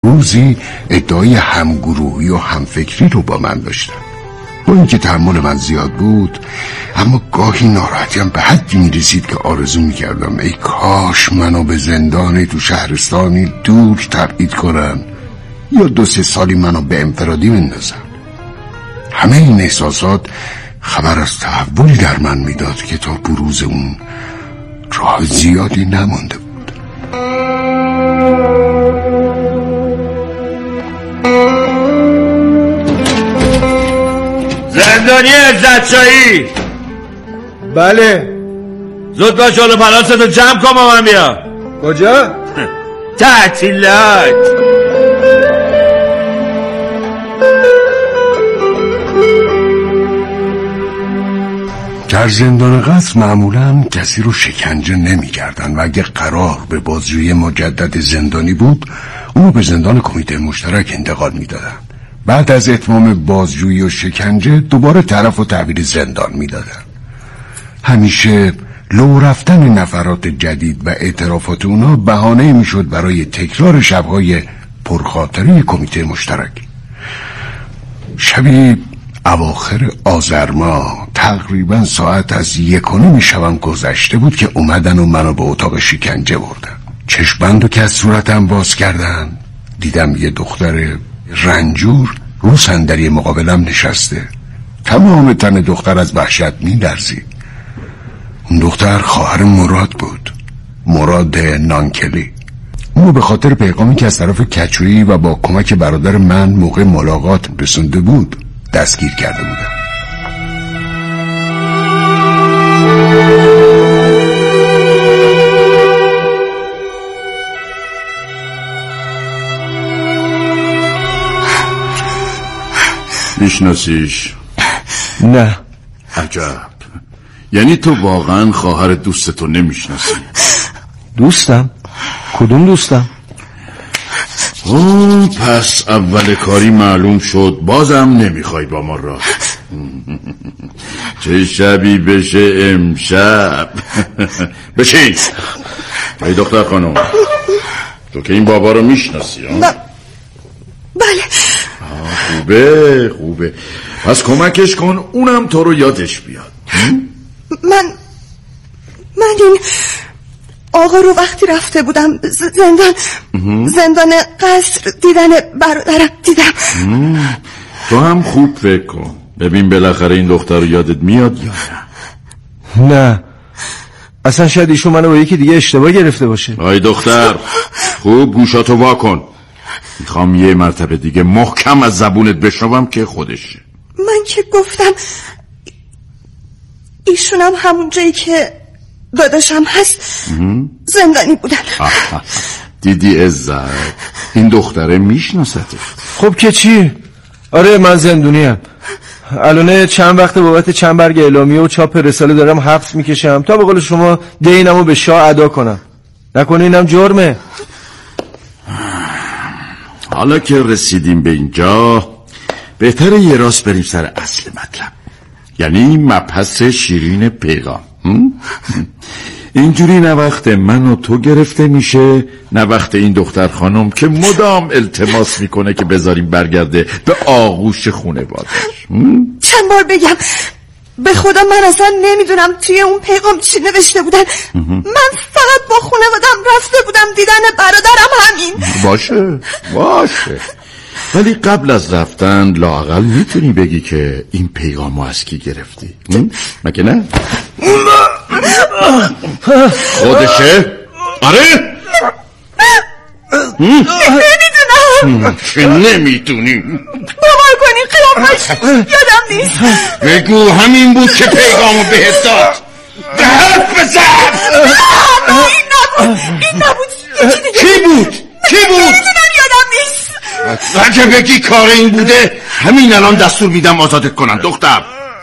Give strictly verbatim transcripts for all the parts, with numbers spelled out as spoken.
روزی ادعای همگروهی و همفکری رو با من داشتن. با اینکه تحمل من زیاد بود، اما گاهی ناراحتیم به حدی میرسید که آرزو میکردم ای کاش منو به زندانی تو شهرستانی دور تبعید کنن یا دو سه سالی منو به انفرادی بندازن. همه این احساسات خبر از تحولی در من میداد که تا بروز اون راه زیادی نمانده بود. زندانی عزتشاهی. بله. زود باش حالا پلاستو جمع کن با من بیا. کجا؟ تعطیلات. در زندان قصر معمولا کسی رو شکنجه نمی کردن و اگه قرار به بازجویی مجدد زندانی بود اونو به زندان کمیته مشترک انتقال می دادن. بعد از اتمام بازجویی و شکنجه دوباره طرف و تحویل زندان می دادن. همیشه لو رفتن نفرات جدید و اعترافات اونا بهانه می شد برای تکرار شبهای پرخاطره کمیته مشترک. شبی اواخر آذر ماه تقریبا ساعت از یک و نیم شبم گذشته بود که اومدن و منو به اتاق شکنجه بردن. چشمندو که از صورتم باز کردن دیدم یه دختر رنجور رو صندلی مقابلم نشسته. تمام تن دختر از وحشت می‌لرزید. اون دختر خواهر مراد بود، مراد نانکلی. اونو به خاطر پیغامی که از طرف کچویی و با کمک برادر من موقع ملاقات رسونده بود دستگیر کرده بودم. میشناسیش؟ نه. عجب. یعنی تو واقعا خواهر دوستتو نمیشناسی؟ دوستم؟ کدوم دوستم؟ اوه پس اول کاری معلوم شد بازم نمیخوای با ما راه. چه شبی بشه امشب. بشین. ای دختر خانم، تو که این بابا رو میشناسی ها؟ ب... بله. خوبه خوبه، پس کمکش کن اونم تو رو یادش بیاد. من من این آقا رو وقتی رفته بودم زندان زندان قصر دیدن برادرم دیدم. تو هم خوب فکر کن ببین بالاخره این دختر رو یادت میاد یا نه. نه اصلا شاید ایشون منو با یکی دیگه اشتباه گرفته باشه. آی دختر خوب گوشاتو وا کن، میخوام یه مرتبه دیگه محکم از زبونت بشنوم که خودشه. من که گفتم ایشونم همون جایی که داداشم هست زندانی بودن. دیدی عزت، این دختره میشناستش. خب که چی؟ آره من زندونیم. الان چند وقت بابت چند برگ اعلامیه و چاپ رساله دارم حبس میکشم تا به قول شما دینمو به شاه ادا کنم. نکنه اینم جرمه؟ حالا که رسیدیم به اینجا بهتره یه راست بریم سر اصل مطلب، یعنی مبحث شیرین پیغام. اینجوری نه وقت من و تو گرفته میشه نه وقت این دختر خانم که مدام التماس میکنه که بذاریم برگرده به آغوش خونوادش. چند بار بگم به خدا من اصلا نمیدونم توی اون پیغام چی نوشته بودن. من فقط با خونوادم رفته بودم دیدن برادرم، همین. باشه باشه، ولی قبل از رفتن لااقل میتونی بگی که این پیغامو از کی گرفتی؟ مگه نه؟ خودشه؟ آره؟ نمیدونم. چه نمیدونی؟ باور کنی قیافش یادم نیست. بگو همین بود که پیغامو بهت داد. به حرف بزن. نه این نبود، این نبود. کی بود؟ کی بود؟ نمیدونم یادم نیست. اگه بگی کار این بوده همین الان دستور میدم آزادت کنن دختر.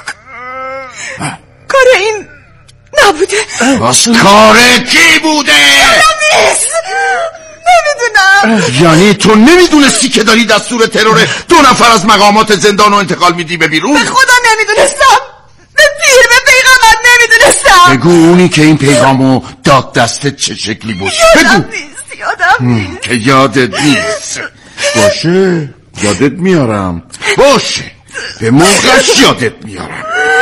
کار این نبوده. باز کار کی بوده؟ یادم نیست. نمیدونم. یعنی تو نمیدونستی که داری دستور ترور دو نفر از مقامات زندان رو انتقال میدی به بیرون؟ به خدا نمیدونستم. به پیر به پیغمبر نمیدونستم. بگو اونی که این پیغامو داد دستت چه شکلی بود؟ یادم بگو. نیست. یادم نیست. که یادت نیست. باشه یادت میارم. باشه به موقعش یادت میارم.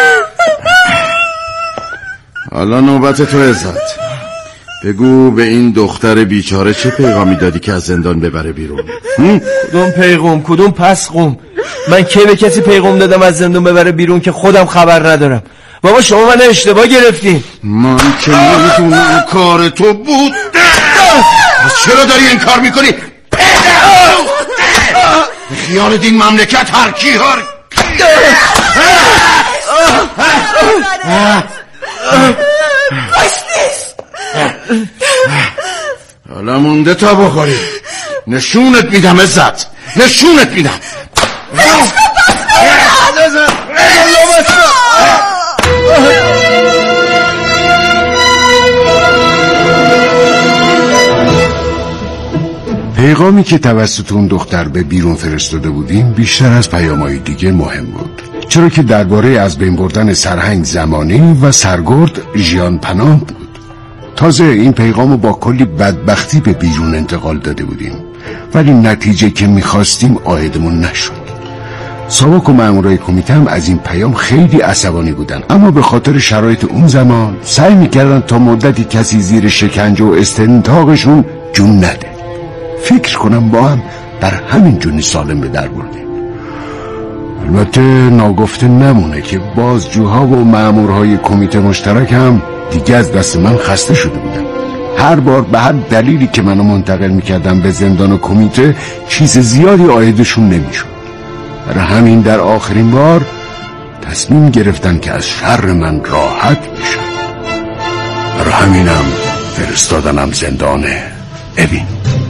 حالا نوبت تو عزت. بگو به این دختر بیچاره چه پیغامی دادی که از زندان ببره بیرون؟ کدوم پیغام کدوم پس قوم؟ من کی به کسی پیغام دادم از زندان ببره بیرون که خودم خبر ندارم؟ بابا شما من اشتباه گرفتین. من که نمیدونم کار تو بود. پس چرا داری این کار میکنی؟ به خیال دین مملکت هر کی هر حالا مونده تا بخوری. نشونت میدم عزت، نشونت میدم. پیغامی که توسط اون دختر به بیرون فرستاده بودیم بیشتر از پیام‌های دیگه مهم بود، چرا که درباره از بین بردن سرهنگ زمانی و سرگرد ژیان پناه بود. تازه این پیغامو با کلی بدبختی به بیرون انتقال داده بودیم، ولی نتیجه که میخواستیم عایدمون نشد. ساواک و مامورای کمیته هم از این پیام خیلی عصبانی بودن، اما به خاطر شرایط اون زمان سعی میکردن تا مدتی کسی زیر شکنجه و استنطاقشون جون نده. فکر کنم با هم در همین جونی سالم به در بردیم. البته ناگفته نمونه که بازجوها و مامورهای کمیته مشترک هم دیگه از دست من خسته شده بودن. هر بار به هر دلیلی که منو منتقل میکردم به زندان و کمیته چیز زیادی عایدشون نمیشد. برای همین در آخرین بار تصمیم گرفتن که از شر من راحت بشن. برای همینم فرستادنم زندانه. ببین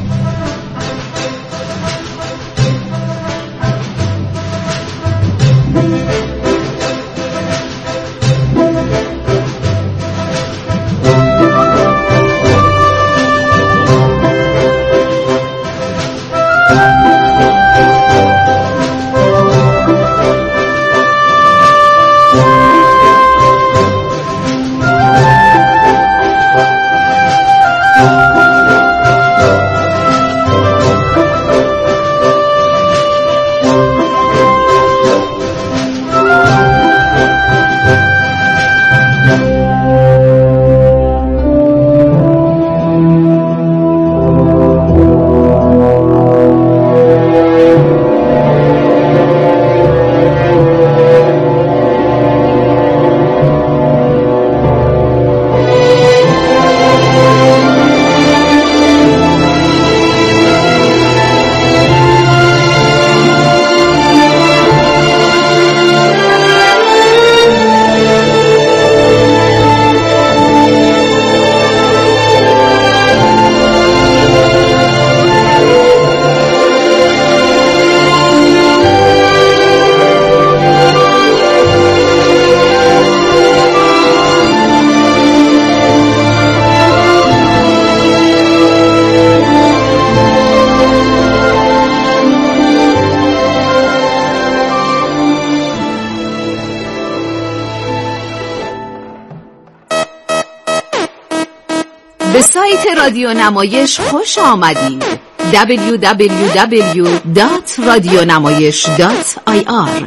به سایت رادیو نمایش خوش آمدید. دبلیو دبلیو دبلیو دات رادیونمایش دات آی آر.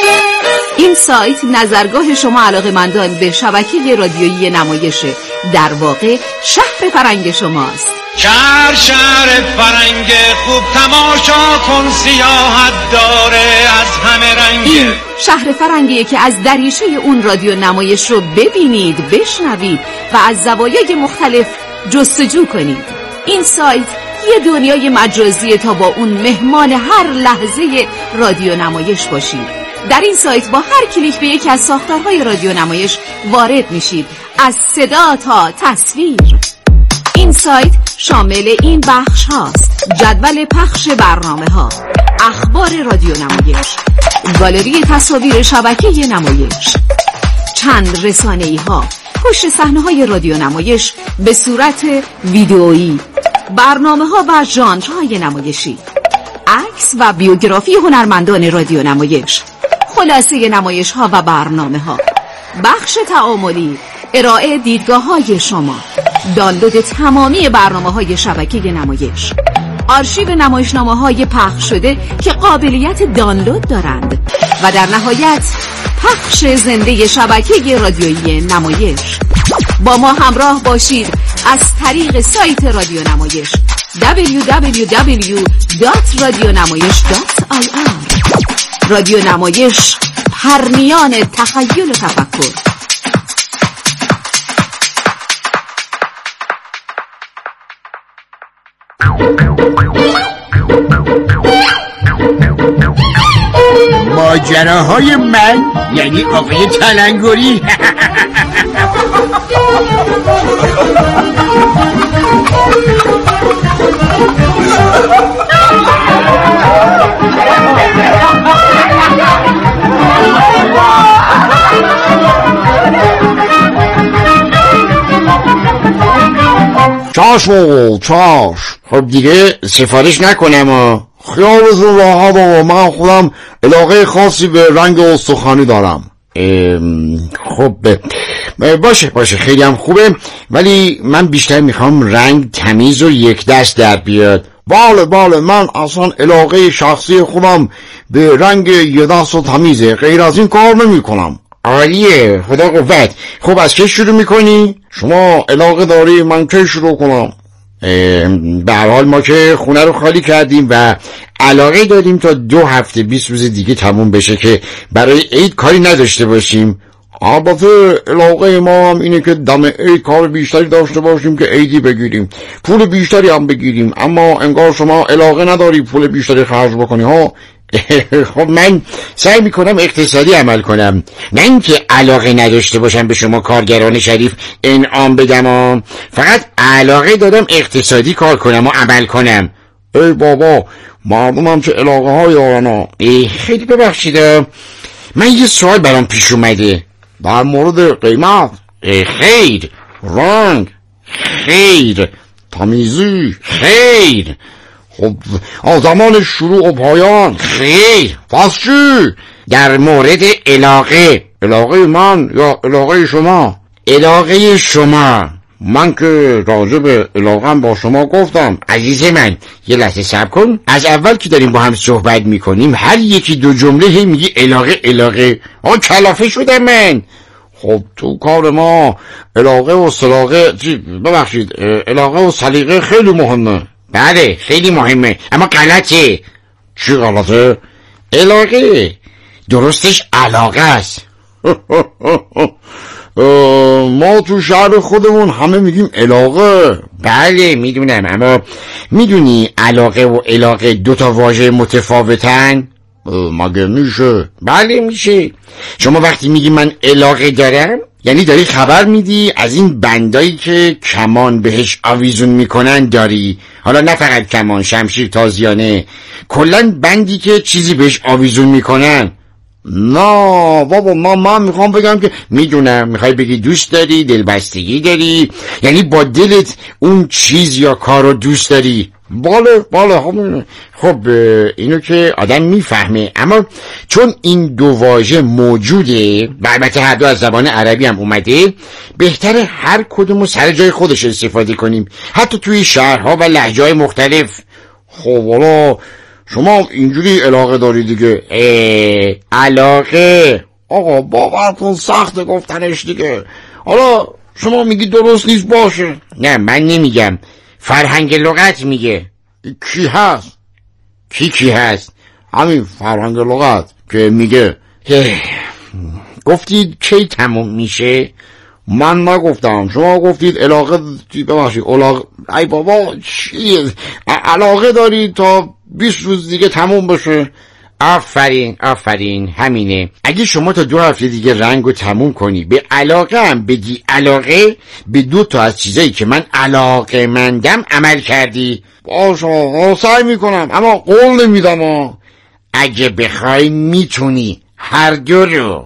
این سایت نظرگاه شما علاقه‌مندان به شبکه رادیویی نمایشه، در واقع شهر فرنگ شماست. شهر شهر فرنگ خوب تماشا کن، سیاحت داره از همه رنگ. این شهر فرنگیه که از دریچه اون رادیو نمایش رو ببینید، بشنوید و از زوایای مختلف جستجو کنید. این سایت یه دنیای مجازیه تا با اون مهمان هر لحظه رادیو نمایش باشید. در این سایت با هر کلیک به یکی از ساختارهای رادیو نمایش وارد میشید، از صدا تا تصویر. این سایت شامل این بخش هاست: جدول پخش برنامه ها، اخبار رادیو نمایش، گالری تصاویر شبکه نمایش، چند رسانه‌ای ها، پشت صحنه های رادیو نمایش به صورت ویدئویی، برنامه ها و ژانرهای نمایشی، عکس و بیوگرافی هنرمندان رادیو نمایش، خلاصه نمایش ها و برنامه ها، بخش تعاملی، ارائه دیدگاه های شما، دانلود تمامی برنامه های شبکه نمایش، آرشیو نمایشنامه‌های پخش شده که قابلیت دانلود دارند و در نهایت پخش زنده شبکه رادیویی نمایش. با ما همراه باشید از طریق سایت رادیو نمایش دبلیو دبلیو دبلیو دات رادیونمایش دات آی آر. رادیو نمایش، پرنیان تخیل و تفکر. ماجراهای من یعنی آقای تلنگری. چاش بابا چاش. خب دیگه سفارش نکنم و خیالتون راحت و من خودم علاقه خاصی به رنگ استخوانی دارم. خب باشه باشه خیلی هم خوبه، ولی من بیشتر میخوام رنگ تمیز و یک دست در بیاد. بله بله من اصلا علاقه شخصی خودم به رنگ یک دست و تمیزه، غیر از این کار نمی کنم. عالیه، خدا قوت. خب از چه شروع میکنی؟ شما علاقه داری من که شروع کنم؟ به هر حال ما که خونه رو خالی کردیم و علاقه داریم تا دو هفته بیست روز دیگه تموم بشه که برای عید کاری نداشته باشیم. البته علاقه ما هم اینه که دم عید کار بیشتری داشته باشیم که عیدی بگیریم، پول بیشتری هم بگیریم، اما انگار شما علاقه نداری پول بیشتری خرج بکنی ها. خب من سعی میکنم اقتصادی عمل کنم، نه اینکه علاقه نداشته باشم به شما کارگران شریف انعام بدم، فقط علاقه دارم اقتصادی کار کنم و عمل کنم. ای بابا مردم هم چه علاقه های دارن. خیلی ببخشید من یه سوال برام پیش اومده در مورد قیمت. خیر، رنگ خیر، تمیزی خیر، خب زمان شروع و پایان خیر، پس چی؟ در مورد علاقه. علاقه من یا علاقه شما؟ علاقه شما. من که راجع به علاقم با شما گفتم. عزیز من یه لحظه صبر کن. از اول که داریم با هم صحبت میکنیم هر یکی دو جمله هی میگی علاقه علاقه. آه کلافه شدم من. خب تو کار ما علاقه و سلاقه، ببخشید علاقه و سلیقه خیلی مهمه. بله خیلی مهمه، اما غلطه. چی غلطه؟ علاقه درستش علاقه است. ما تو شهر خودمون همه میگیم علاقه. بله میدونم، اما میدونی علاقه و علاقه دوتا واژه متفاوتن؟ مگه میشه؟ بله میشه. شما وقتی میگی من علاقه دارم یعنی داری خبر میدی از این بندایی که کمان بهش آویزون میکنن داری. حالا نه فقط کمان، شمشیر، تازیانه، کلن بندی که چیزی بهش آویزون میکنن. نه بابا من, من میخوام بگم که میدونم میخوای بگی دوست داری، دلبستگی داری، یعنی با دلت اون چیز یا کار رو دوست داری. باله باله همونه. خب اینو که آدم میفهمه، اما چون این دو واژه موجوده و البته هر دو از زبان عربی هم اومده، بهتره هر کدومو سر جای خودش استفاده کنیم، حتی توی شهرها و لهجه‌های مختلف. خب حالا شما اینجوری علاقه داری دیگه. علاقه آقا باور کن سخته گفتنش دیگه. حالا شما میگی درست نیست، باشه. نه من نمیگم، فرهنگ لغت میگه. کی هست؟ کی کی هست؟ همین فرهنگ لغت که میگه. گفتید کی تموم میشه؟ من نگفتم، شما گفتید علاقه. ببخشید علاقه. ای بابا چیه؟ علاقه داری تا بیست روز دیگه تموم بشه. آفرین آفرین همینه. اگه شما تا دو هفته دیگه رنگو تموم کنی به علاقه هم بگی علاقه، به دو تا از چیزایی که من علاقه مندم عمل کردی. باشه سعی میکنم، اما قول نمیدم. اگه بخوای میتونی هر دو رو.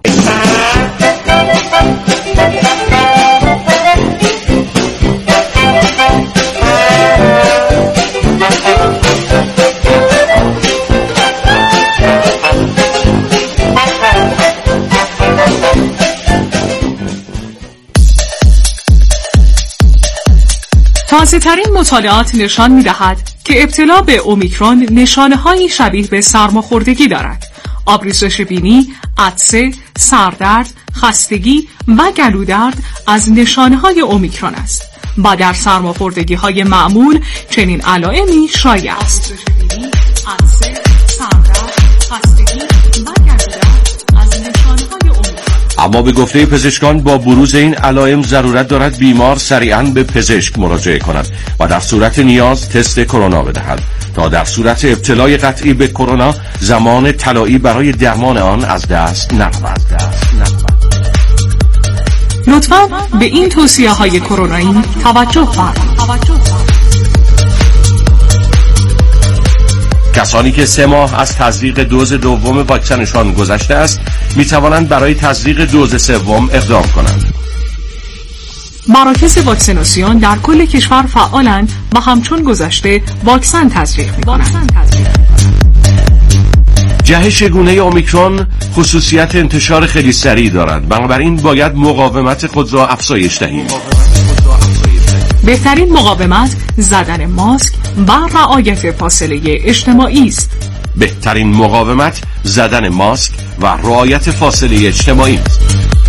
تازه‌ترین مطالعات نشان می‌دهد که ابتلا به اومیکرون نشانه‌هایی شبیه به سرماخوردگی دارد. آبریزش بینی، عطسه، سردرد، خستگی و گلودرد از نشانه‌های اومیکرون است و در سرماخوردگی‌های معمول چنین علائمی شایع است. اما به گفته پزشکان با بروز این علائم ضرورت دارد بیمار سریعاً به پزشک مراجعه کند و در صورت نیاز تست کرونا بدهد تا در صورت ابتلای قطعی به کرونا زمان طلایی برای درمان آن از دست نرود. لطفاً به این توصیه‌های کرونایی توجه فرمایید. کسانی که سه ماه از تزریق دوز دوم واکسنشان گذشته است می توانند برای تزریق دوز سوم اقدام کنند. مراکز واکسیناسیون در کل کشور فعالند و همچون گذشته واکسن تزریق می کنند. جهش گونه اومیکرون خصوصیت انتشار خیلی سریع دارد، بنابراین باید مقاومت خود را افزایش دهیم. بهترین مقاومت زدن ماسک و رعایت فاصله اجتماعی است. بهترین مقاومت زدن ماسک و رعایت فاصله اجتماعی است.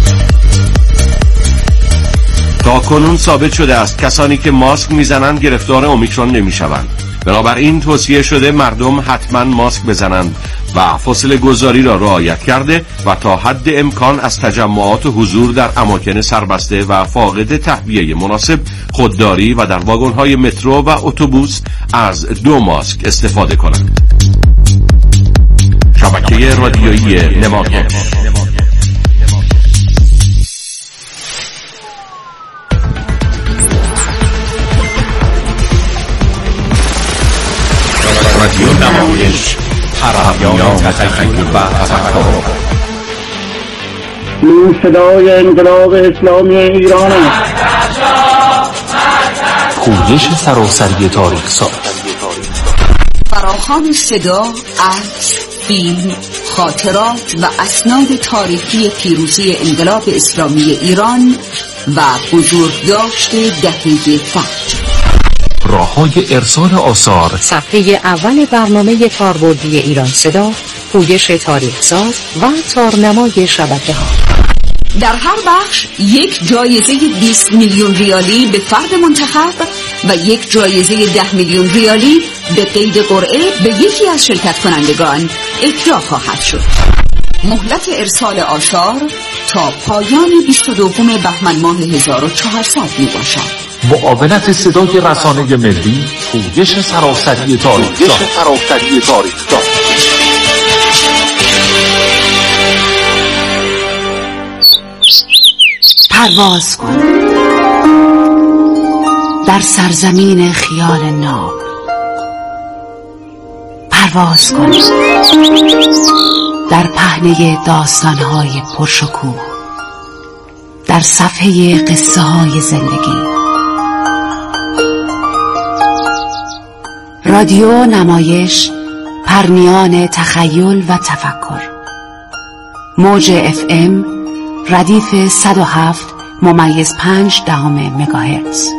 تا کنون ثابت شده است کسانی که ماسک میزنند گرفتار اومیکرون نمیشوند. بنابراین توصیه شده مردم حتما ماسک بزنند و فاصله گذاری را رعایت کرده و تا حد امکان از تجمعات و حضور در اماکن سربسته و فاقد تهویه مناسب خودداری و در واگن‌های مترو و اتوبوس از دو ماسک استفاده کنند. شبکه رادیویی نمایش. رادیو نمایش، پرهمیان تخیل و تفکر. این صدای انقلاب اسلامی ایران است. پویش سراسری تاریخ ساز. فراخوان صدا، عکس، فیلم، خاطرات و اسناد تاریخی پیروزی انقلاب اسلامی ایران و بزرگداشت دهه فجر. راه‌های ارسال آثار. صفحه اول برنامه کاربردی ایران صدا، پویش تاریخ ساز و تارنمای شبکه‌ها. در هر بخش یک جایزه بیست میلیون ریالی به فرد منتخب و یک جایزه ده میلیون ریالی به قید قرعه به یکی از شرکت کنندگان اهدا خواهد شد. مهلت ارسال آثار تا پایان بیست و دوم بهمن ماه هزار و چهارصد می باشد. معاونت صدای رسانه ملی، پویش سراسری تاریخ ساز. پرواز کن در سرزمین خیال ناب. پرواز کن در پهنه داستان‌های پرشکوه، در صفحه قصه های زندگی. رادیو نمایش، پرنیان تخیل و تفکر. موج اف ام ردیف صد و هفت ممیز پنج دهم مگاهرتز.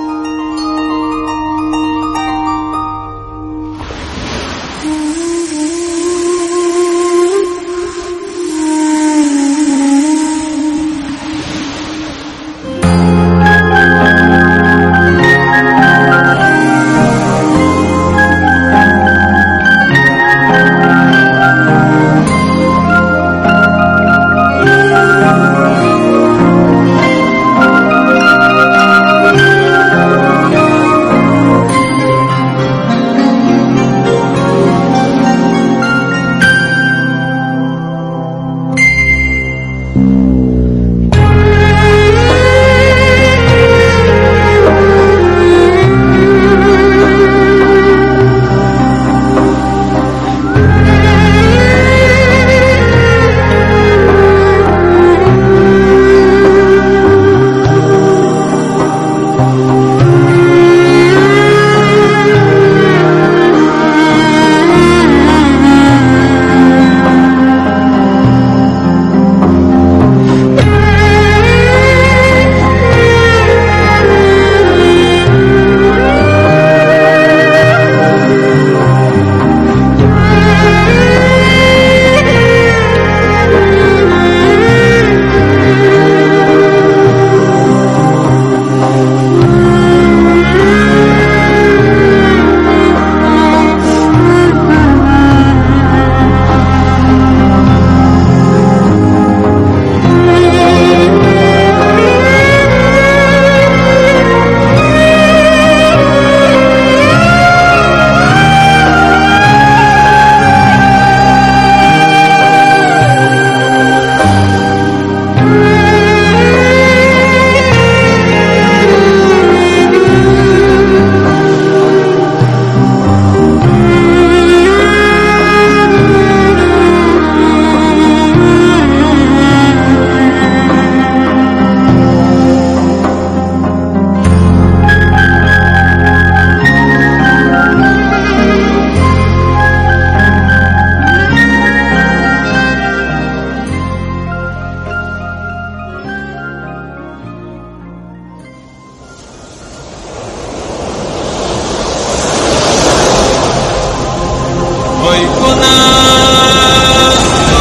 کنم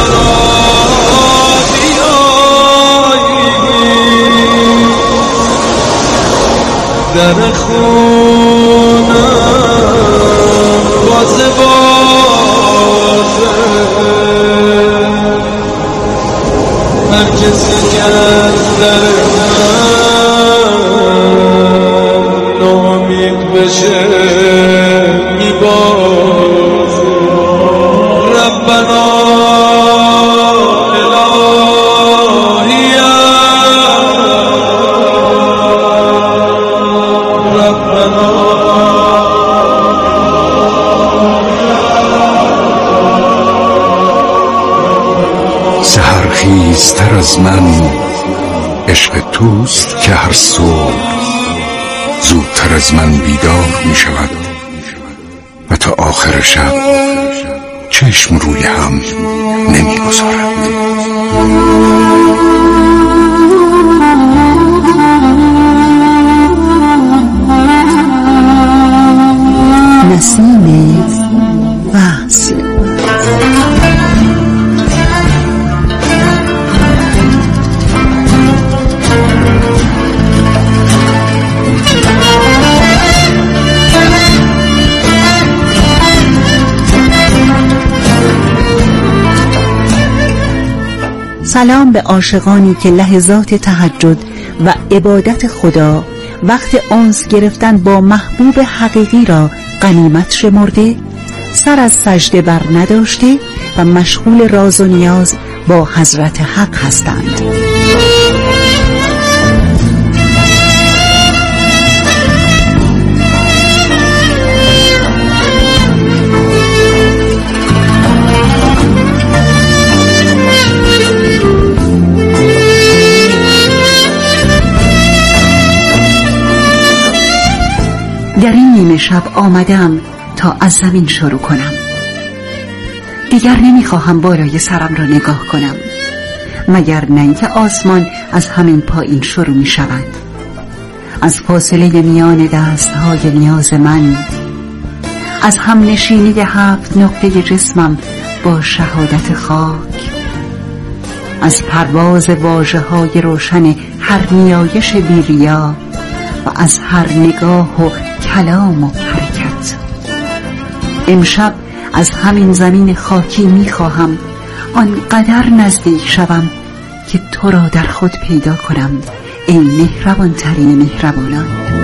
در خونم بازه بازه هر کسی که از در من ناامید بشه میبازه ربنا سحرخیزتر از من عشق توست که هر صبح زودتر از من بیدار می شود و تا آخر شب چشم روی هم نمی گذارد. نسیم وصل. سلام به عاشقانی که لحظات تهجد و عبادت خدا وقت انس گرفتن با محبوب حقیقی را غنیمت شمرده، سر از سجده بر نداشته و مشغول راز و نیاز با حضرت حق هستند. در این نیمه شب آمدم تا از زمین شروع کنم. دیگر نمیخواهم بالای سرم را نگاه کنم، مگر نه اینکه آسمان از همین پایین شروع می شود. از فاصله میان دستهای نیاز من، از هم نشینی هفت نقطه جسمم با شهادت خاک، از پرواز واژه های روشن هر نیایش بیریا و از هر نگاه و کلام و حرکت. امشب از همین زمین خاکی میخواهم آنقدر نزدیک شوم که تو را در خود پیدا کنم، ای مهربان ترین مهربانان.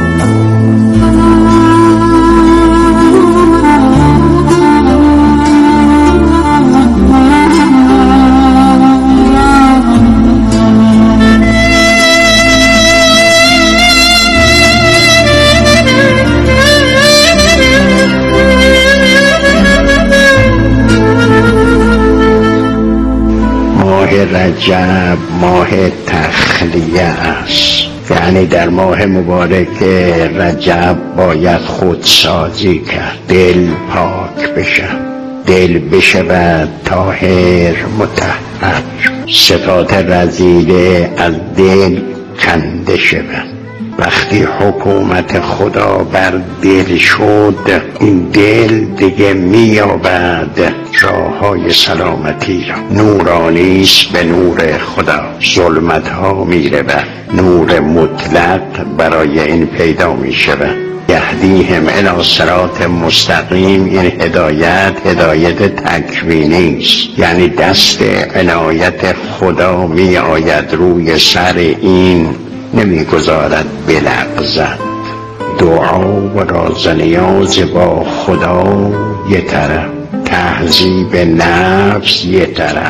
رجب ماه تخلیه است، یعنی در ماه مبارک رجب باید خودسازی کرد، دل پاک بشه، دل بشود طاهر مطهر، صفات رذیله از دل کنده شود. وقتی حکومت خدا بر دل شد، این دل دیگه میابد راه های سلامتی را. نورانیست به نور خدا، ظلمت ها میره و نور مطلق برای این پیدا میشود. یهدیهم الی صراط مستقیم، این هدایت هدایت تکوینی است، یعنی دست عنایت خدا می آید روی سر این، نمیگذارد بلغزد. دعا و راز نیاز با خدا یه طرف، تهذیب نفس یه طرف.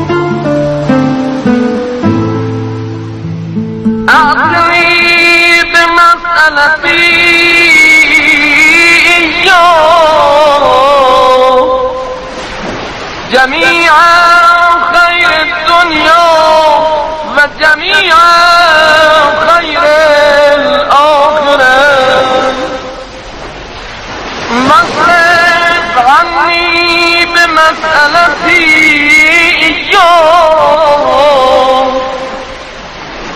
أعطني بمسألتي جميع خير الدنيا وجميع خير الآخرة، مصرف عني بمسألتي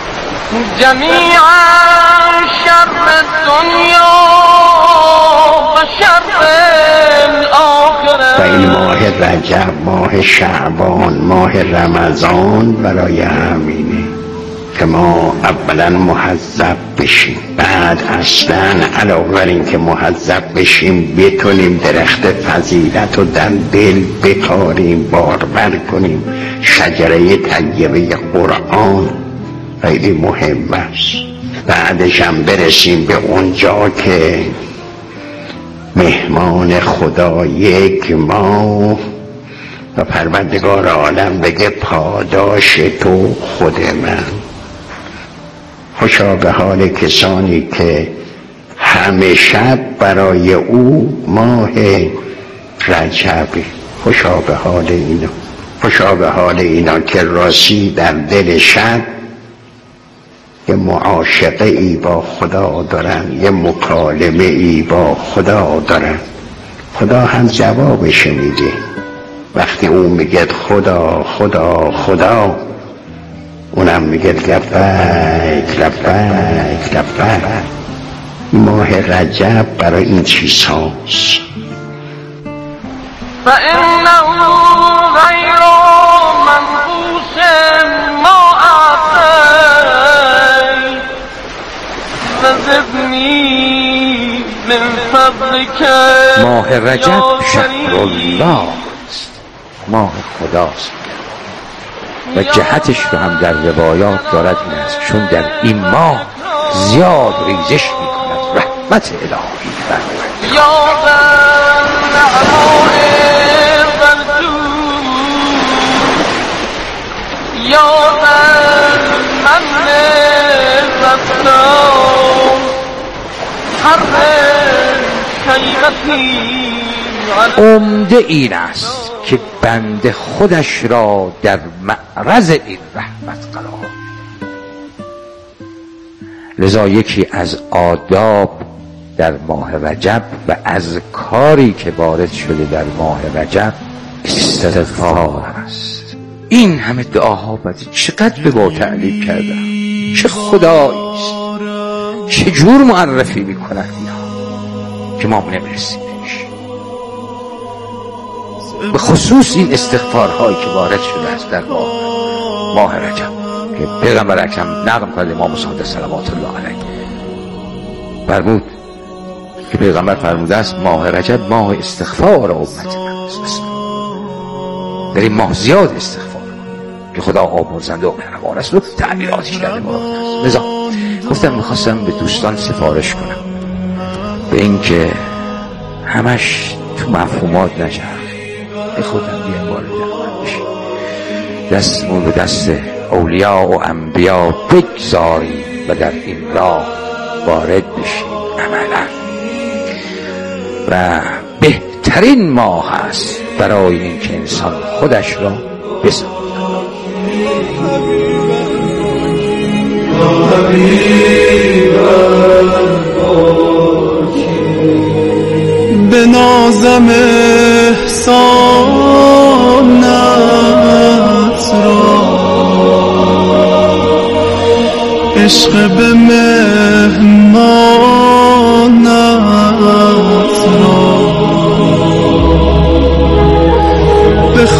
جميع شر الدنيا و این ماه رجب، ماه شعبان، ماه رمضان برای همینه که ما اولا مهذب بشیم، بعد اصلا علاوه بر این که مهذب بشیم بتونیم درخت فضیلت رو در دل بکاریم، بارور کنیم. شجره طیبه قرآن خیلی مهم است. بعدش هم برسیم به اونجا که مهمان خدا یک ماه و پروردگار عالم بگه پاداش تو خود من. خوشا به حال کسانی که همه شب برای او ماه رجبه. خوشا به حال اینا، خوشا به حال اینا که راستی در دل شب یه معاشقه ای با خدا دارن، یه مکالمه ای با خدا دارن. خدا هم جوابش میده وقتی اون میگه خدا خدا خدا، اونم میگه لبیک لبیک لبیک. ماه رجب برای این چیز هاست. فإنه غير منقوص ما أعطيت فزدني من فضلك. ماه رجب شهر الله است، ماه خداست و جهتش رو هم در روایات دارد این است چون در این ماه زیاد ریزش میکند رحمت الهی بر عمده این است که بنده خودش را در معرض این رحمت قرار. لذا یکی از آداب در ماه رجب و از کاری که وارد شده در ماه رجب استغفار است. این همه دعاها بدید چقدر به با تعلیق کردم، چه خدایی است، چه جور معرفی میکنند اینا که ما نمیرسیم بهش. به خصوص این استغفارهایی که وارد شده است در ماه ماه رجب که پیغمبر اکرم نقل کرد امام صادق صلوات الله علیه فرمود که پیغمبر فرموده است ماه رجب ماه استغفار امت من است. در این ماه زیاد استغفار که خدا آمرزنده و مهربان است و تعبیراتی کرده مراد است. لذا گفتم میخواستم به دوستان سفارش کنم به اینکه همش تو مفهومات نشه، به خودم بیان وارد عمل بشیم، دستمون به دست اولیاء و انبیا بگذاریم و در این راه وارد بشیم عملا. و بهترین ماه است برای اینکه انسان خودش را بسازد. به نازم احسانت را عشق به